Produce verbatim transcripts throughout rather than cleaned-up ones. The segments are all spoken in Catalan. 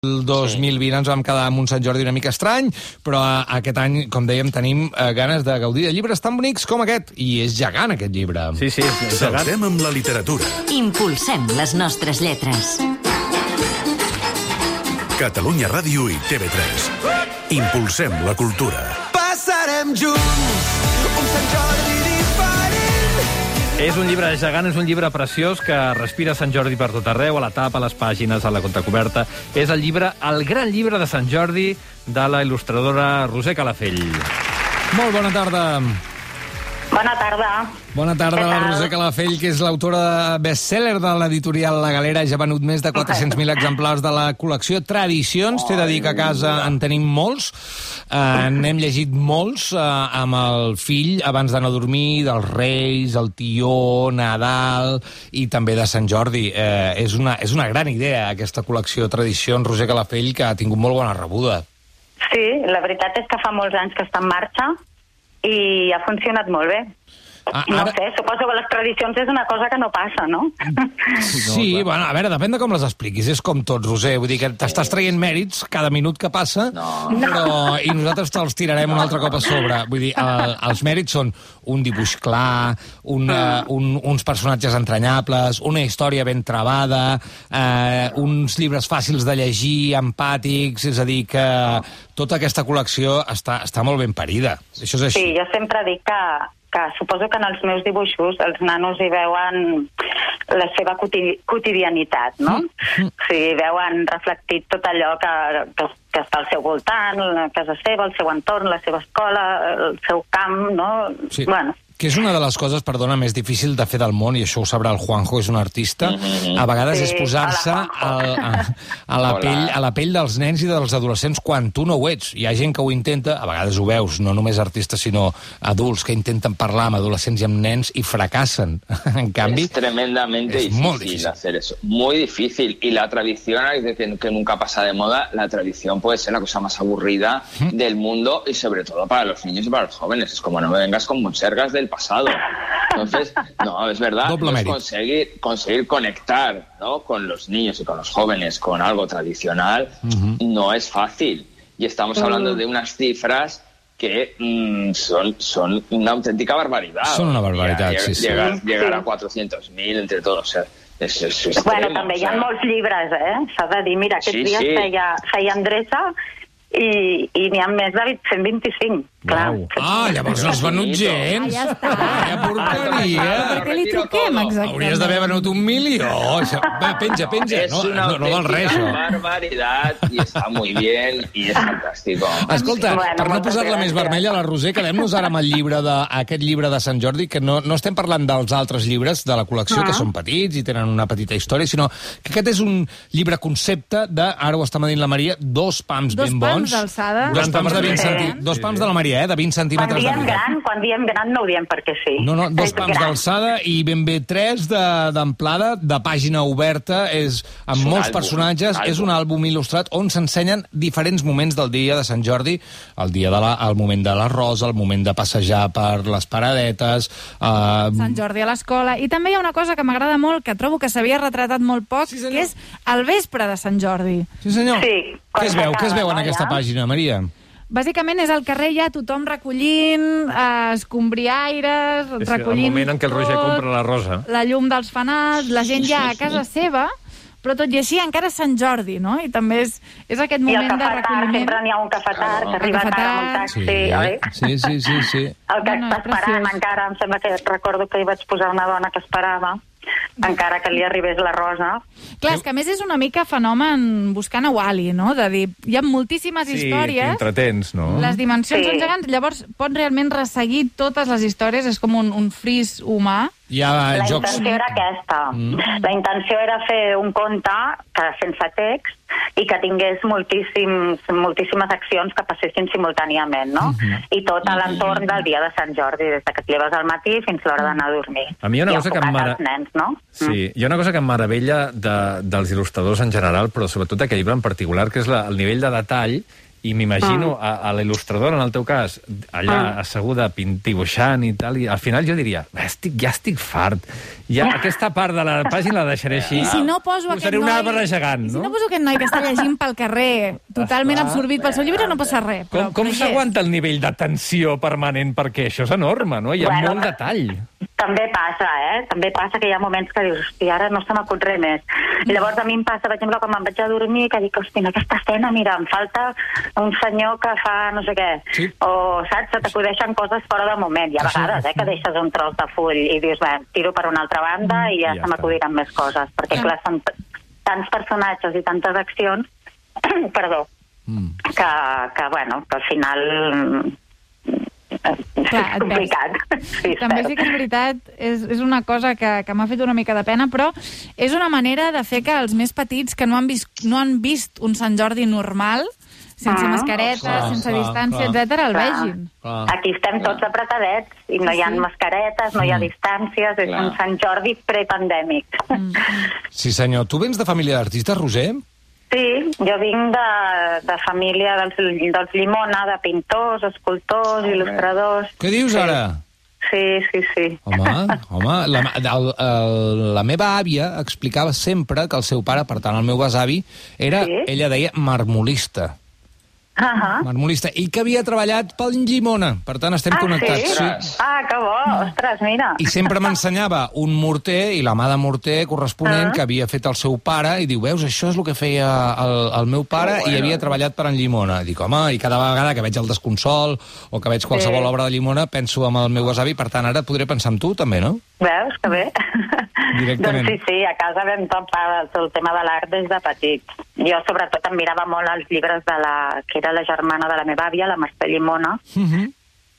El dos mil vint ens vam quedar amb un Sant Jordi una mica estrany, però aquest any, com dèiem, tenim ganes de gaudir de llibres tan bonics com aquest. I és gegant, aquest llibre. Sí, sí, és gegant. Saltem amb la literatura. Impulsem les nostres lletres. Catalunya Ràdio i T V tres. Impulsem la cultura. Passarem junts un Sant Jordi diferent. És un llibre gegant, és un llibre preciós que respira Sant Jordi per tot arreu, a la tapa, a les pàgines, a la contracoberta. És el llibre, el gran llibre de Sant Jordi de la il·lustradora Roser Calafell. Molt bona tarda. Bona tarda. Bona tarda, la Roser Calafell, que és l'autora de best-seller de l'editorial La Galera. Ja ha venut més de quatre-cents mil exemplars de la col·lecció Tradicions. T'he de dir que a casa en tenim molts. Eh, n'hem llegit molts eh, amb el fill abans d'anar a dormir, dels Reis, el Tió, Nadal i també de Sant Jordi. Eh, és, una, és una gran idea, aquesta col·lecció Tradicions, Roser Calafell, que ha tingut molt bona rebuda. Sí, la veritat és que fa molts anys que està en marxa i ha funcionat molt bé. Ah, no ara... sé, suposo que les tradicions és una cosa que no passa, no? Sí, no, bueno, a veure, depèn de com les expliquis. És com tot, Roser. Vull dir que t'estàs traient mèrits cada minut que passa, no. Però... i nosaltres te'ls tirarem un altre cop a sobre. Vull dir, el, els mèrits són un dibuix clar, una, un, uns personatges entranyables, una història ben travada, eh, uns llibres fàcils de llegir, empàtics, és a dir, que tota aquesta col·lecció està, està molt ben parida. Això és així. Sí, jo sempre dic que que suposo que en els meus dibuixos els nanos hi veuen la seva quotidianitat, no? Mm. O sigui, veuen reflectit tot allò que, que, que està al seu voltant, la casa seva, el seu entorn, la seva escola, el seu camp, no? Sí. Bueno. Que és una de les coses, perdona, més difícil de fer del món, i això ho sabrà el Juanjo, és un artista, a vegades sí, és posar-se a, a, a, la pell, a la pell dels nens i dels adolescents quan tu no ho ets. Hi ha gent que ho intenta, a vegades ho veus, no només artistes, sinó adults que intenten parlar amb adolescents i amb nens i fracassen. En canvi, es tremendamente es difícil, muy difícil hacer eso. Muy difícil. Y la tradición, que, que nunca pasa de moda, la tradición puede ser la cosa más aburrida ¿Mm? del mundo y sobre todo para los niños y para los jóvenes. Es como no me vengas con monsergas del pasado. Entonces, no, es verdad, es conseguir, conseguir conectar, ¿no?, con los niños y con los jóvenes con algo tradicional, uh-huh. no es fácil. Y estamos uh-huh. hablando de unas cifras que mm, son, son una auténtica barbaridad. Son una barbaridad, llegar, sí, sí. Llegar, sí. llegar a cuatrocientos mil entre todos, o sea, és, és extremo, bueno, també hi ha o sea... molts llibres, eh? S'ha de dir, mira, aquests sí, dies sí. feia, feia endreça i, i n'hi ha més de cent vint-i-cinc. Clar. Ah, llavors no has venut gens. Ah, ja està. Quina porqueria. Per què li truquem, exactament? Hauries d'haver venut un milió. Va, penja, penja. Es no, una no, no val res, això. barbaridad y está muy bien y es fantástico. Escolta, Bueno, per no moltes posar-la més gràcies. vermella, la Roser, quedem-nos ara amb el llibre de, aquest llibre de Sant Jordi, que no, no estem parlant dels altres llibres de la col·lecció, Ah. que són petits i tenen una petita història, sinó que aquest és un llibre concepte de, ara ho està dient la Maria, dos pams Dos ben pams bons. d'alçada. Dos pams de vint Sí. centímetres. Dos pams de la Maria, eh? De vint centímetres. Quan diem de gran, quan diem gran no ho diem perquè sí. No, no, dos És pams gran. d'alçada i ben bé tres d'amplada, de, de pàgina oberta, és amb És un molts àlbum, personatges, àlbum. és un àlbum il·lustrat on s'ensenyen diferents moments del dia de Sant Jordi, el dia de la, el moment de la rosa, el moment de passejar per les paradetes... Eh... Sant Jordi a l'escola. I també hi ha una cosa que m'agrada molt, que trobo que s'havia retratat molt poc, Sí, senyor. que és el vespre de Sant Jordi. Sí, senyor. Sí, Què es veu? Què es veu en no, aquesta ja? pàgina, Maria? Bàsicament és al carrer ja tothom recollint, eh, escombriaires, És recollint el moment en què el Roger tot, compra la rosa. la llum dels fanals, la gent ja a casa seva, però tot i així encara és Sant Jordi, no? I també és, és aquest I el moment de cafetar, recolliment. sempre n'hi ha un cafetar que arriba El tard amb un cafetar. taxi, Sí, oi? sí, sí, sí, sí. El que No, no, està és preciós. esperant encara, em sembla que recordo que hi vaig posar una dona que esperava, encara que li arribés la rosa. Clar, és que a més és una mica fenomen buscant a Wall-E, no? De dir, hi ha moltíssimes Sí, històries, t'entretens, no? les dimensions Sí. són gegants, llavors pots realment resseguir totes les històries, és com un, un fris humà. Hi ha La jocs... intenció era aquesta. Mm. La intenció era fer un conte que sense text i que tingués moltíssims, moltíssimes accions que passessin simultàniament, no? Mm-hmm. I tot a l'entorn del dia de Sant Jordi, des que et lleves al matí fins l'hora d'anar a dormir. A mi hi ha una I cosa que em enfocat mara- als nens, no? Sí, hi ha una cosa que em meravella de, dels il·lustradors en general, però sobretot d'aquest llibre en particular, que és la, el nivell de detall I m'imagino a, a la il·lustradora, en el teu cas, allà Ah. asseguda pin- dibuixant i tal, i al final jo diria, estic, ja estic fart. Ja, aquesta part de la pàgina la deixaré així. I si no poso aquest Posaré un noi... arbre gegant, I si no? no poso aquest noi que està llegint pel carrer, totalment absorbit pel seu llibre, no passa res. Com, Però, com però hi és. s'aguanta el nivell de tensió permanent? Perquè això és enorme, no? Hi ha Bueno, molt detall. També passa, eh? També passa que hi ha moments que dius, hosti, ara no se m'acut res més. I llavors a mi em passa, per exemple, quan me'n vaig a dormir, que dic, hosti, en aquesta escena, mira, em falta un senyor que fa no sé què. Sí. O, saps, se t'acudeixen coses fora de moment. Hi ha vegades, eh, que deixes un tros de full i dius, bé, tiro per una altra banda i ja, I ja se m'acudiran més coses. Perquè, clar, són t- tants personatges i tantes accions, perdó, Mm. que, que, bueno, que al final... Clar, és et complicat. Sí, També cert. sí que és veritat, és, és una cosa que, que m'ha fet una mica de pena, però és una manera de fer que els més petits que no han vist, no han vist un Sant Jordi normal, sense Ah, mascaretes, clar, sense clar, distància, clar. etcètera, el Clar. vegin. Clar. Aquí estem tots apretadets i no hi ha Sí. mascaretes, no hi ha distàncies, és Clar. un Sant Jordi prepandèmic. Sí, senyor. Tu vens de família d'artistes, Roser? Sí, jo vinc de, de família dels, dels Llimona, de pintors, escultors, il·lustradors. Què dius ara? Sí, sí, sí. Home, home, la, el, el, la meva àvia explicava sempre que el seu pare, per tant el meu besavi, era, Sí. ella deia, marmolista. Ah, Marmolista. I que havia treballat pel Llimona. Per tant, estem ah, connectats. sí? Ah, que bo! Ostres, mira. I sempre m'ensenyava un morter i la mà de morter corresponent Ah. que havia fet el seu pare i diu, veus, això és el que feia el, el meu pare i havia treballat per en Llimona. Dic, home, i cada vegada que veig el Desconsol o que veig qualsevol Sí. obra de Llimona penso en el meu besavi, per tant, ara podré pensar en tu també, no? Veus, que bé. Directament. Doncs sí, sí, a casa vam topar el tema de l'art des de petit. Jo, sobretot, em mirava molt els llibres de la... que era la germana de la meva àvia, la Mercè Llimona, Uh -huh.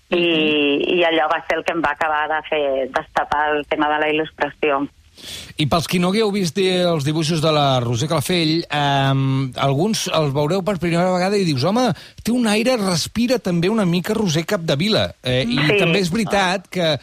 i, i allò va ser el que em va acabar de fer destapar el tema de la il·lustració. I pels qui no hagueu vist els dibuixos de la Roser Calafell, eh, alguns els veureu per primera vegada i dius, home, té un aire, respira també una mica Roser Capdevila. Eh, I Sí. també és veritat que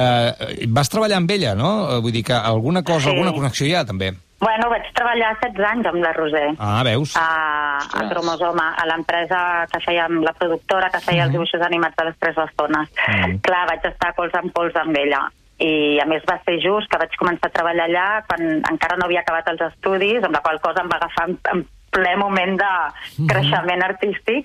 eh, vas treballar amb ella, no? Vull dir que alguna cosa, Sí. alguna connexió hi ha, també. Bueno, vaig treballar setze anys amb la Roser. Ah, veus? A, a Cromosoma, a l'empresa que fèiem, la productora que feia els dibuixos animats de les Tres Bastones. Mhm. Clar, vaig estar cols amb cols amb ella. I a més va ser just que vaig començar a treballar allà quan encara no havia acabat els estudis, amb la qual cosa em va agafar en, en ple moment de creixement artístic.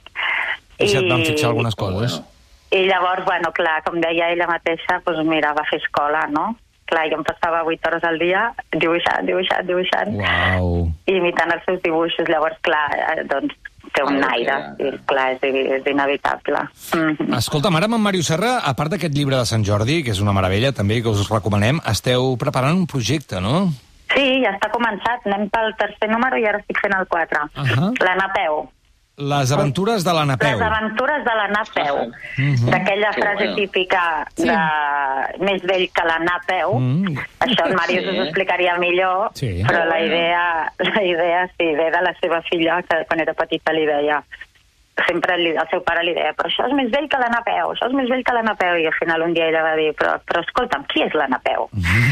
I si et van fitxar algunes coses. I llavors, bueno, clar, com deia ella mateixa, doncs mira, va fer escola, no? Clar, jo em passava vuit hores al dia dibuixant, dibuixant, dibuixant, Uau. i imitant els seus dibuixos. Llavors, clar, eh, doncs té un Ah, aire, que- i clar, és, és inevitable. Mm. Escolta'm, ara amb en Màrius Serra, a part d'aquest llibre de Sant Jordi, que és una meravella també, que us recomanem, esteu preparant un projecte, no? Sí, ja està començat. Anem pel tercer número i ara estic fent el quatre. Ahà. La Napeu. Les aventures de la Napeu. Les aventures de la Napeu. Mhm. D'aquella Que frase bueno. típica Sí. de més vell que la Napeu. Mm. Això el Màrius Sí. us explicaria millor, Sí. però Que la bueno. idea, la idea sí, ve de la seva filla, que quan era petita li deia, sempre li, el seu pare li deia, però això és més vell que la Napeu, això és més vell que la Napeu, i al final un dia ella va dir, però, però escolta'm, qui és la Napeu?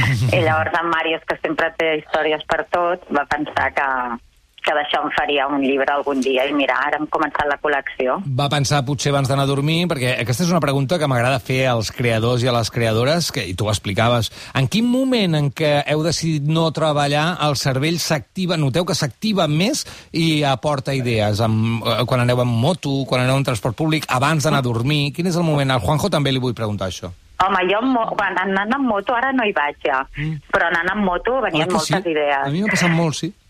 I llavors en Màrius, que sempre té històries per tot, va pensar que, que d'això em faria un llibre algun dia, i mira, ara hem començat la col·lecció. Va pensar potser abans d'anar a dormir, perquè aquesta és una pregunta que m'agrada fer als creadors i a les creadores, que, i tu ho explicaves. En quin moment en què heu decidit no treballar, el cervell s'activa, noteu que s'activa més i aporta idees? Amb, eh, quan aneu en moto, quan aneu en transport públic, abans d'anar a dormir? Quin és el moment? Al Juanjo també li vull preguntar això. Home, jo mo- quan anant amb moto, ara no hi vaig ja, mm. però anant amb moto venien que moltes sí? idees. A mi m'ha passat molt, sí.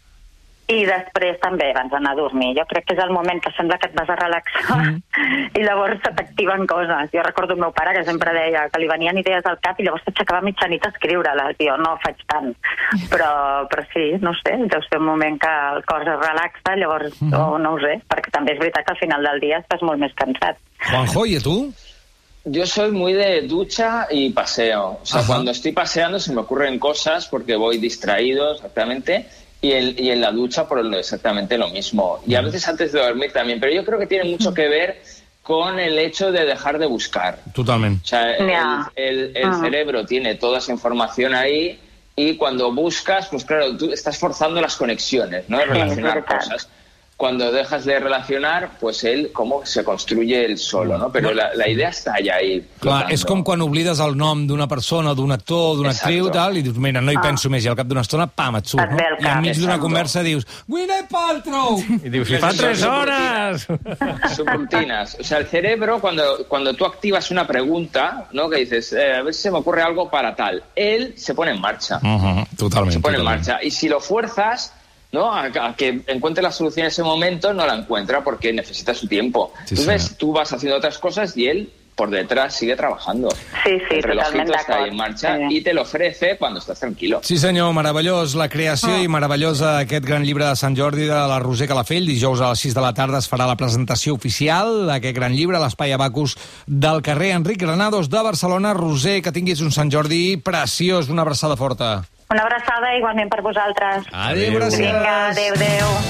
I després també abans d'anar a dormir. Jo crec que és el moment que sembla que et vas a relaxar mm. i llavors se t'activen coses. Jo recordo el meu pare que sempre deia que li venien idees al cap i llavors s'aixecava a mitjanit a escriure-les. Jo no faig tant. Però, però sí, no ho sé, deu ser un moment que el cos es relaxa, llavors mm. no, no ho sé, perquè també és veritat que al final del dia estàs molt més cansat. Juanjo, ¿y tú? Yo soy muy de ducha y paseo. O sea, Ajá. cuando estoy paseando se me ocurren cosas porque voy distraído exactamente. Y, el, y en la ducha por lo, exactamente lo mismo. Y a veces antes de dormir también. Pero yo creo que tiene mucho que ver con el hecho de dejar de buscar. Totalment. O sea, el, Ya. el, el Ah. cerebro tiene toda esa información ahí y cuando buscas, pues claro, tú estás forzando las conexiones, ¿no? Sí, Relacionar es verdad. cosas. cuando dejas de relacionar, pues él como se construye él solo, ¿no? Pero la, la idea està allà ahí. Clar, és com quan oblides el nom d'una persona, d'un actor, d'una actriu, tal, i dius, mira, no hi penso més, i al cap d'una estona, pam, et surt, no? I enmig d'una conversa dius, Gwyneth Paltrow! I dius, si fa tres hores! Subrutinas. O sea, el cerebro, cuando, cuando tú activas una pregunta, ¿no? Que dices, eh, a ver si se me ocurre algo para tal, él se pone en marcha. Uh-huh, totalment. Se pone totalment. en marcha. Y si lo fuerzas, ¿no? A, a que encuentre la solución en ese momento, no la encuentra porque necesita su tiempo. Sí, tú sí. ves, tú vas haciendo otras cosas y él por detrás sigue trabajando. Sí, sí, el relojito totalment está ahí d'acord. en marcha Sí. y te lo ofrece cuando estás tranquilo. Sí, senyor, meravellós la creació oh. i meravellós aquest gran llibre de Sant Jordi de la Roser Calafell. Dijous a les sis de la tarda es farà la presentació oficial d'aquest gran llibre a l'Espai Abacus del carrer Enric Granados de Barcelona. Roser, que tinguis un Sant Jordi preciós, una abraçada forta. Una abraçada igualment per vosaltres. Adéu, gràcies. Vinga, adéu, adéu.